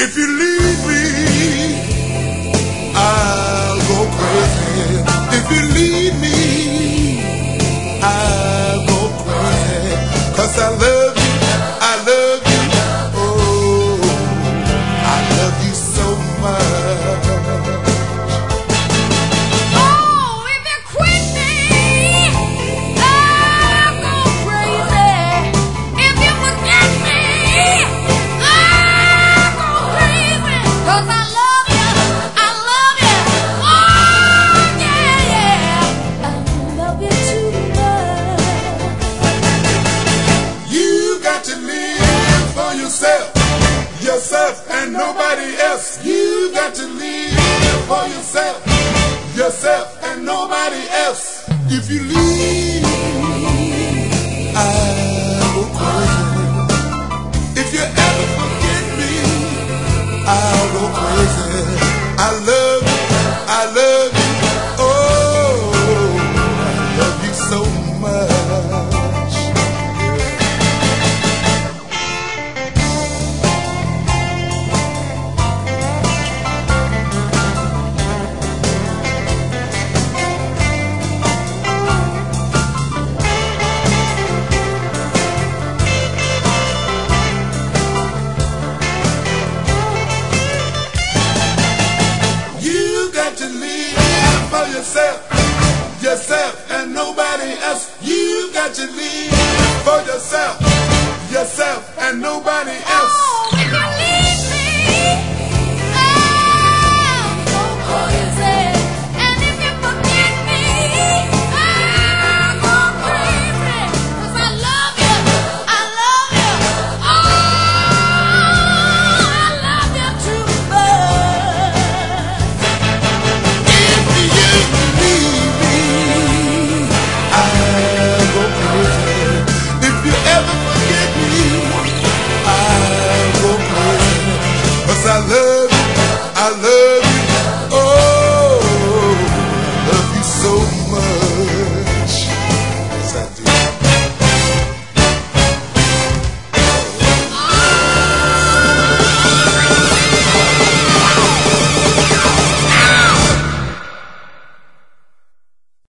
If you leave me, I'll go crazy. If you leave me, I'll go crazy. 'Cause I love you, I love you, oh, I love you so much. Oh, if you quit me, I'll go crazy. If you forget me, I'll go crazy. 'Cause I love you, I love you, oh yeah, yeah, I love you too much. You got to live for yourself, yourself and nobody else. You got to live for yourself, yourself and nobody else. If you leave, I'll go crazy. If you ever forget me, I'll go crazy. I love you, I love you, oh, I love you so much. You got to live for yourself, yourself and nobody else. You got to live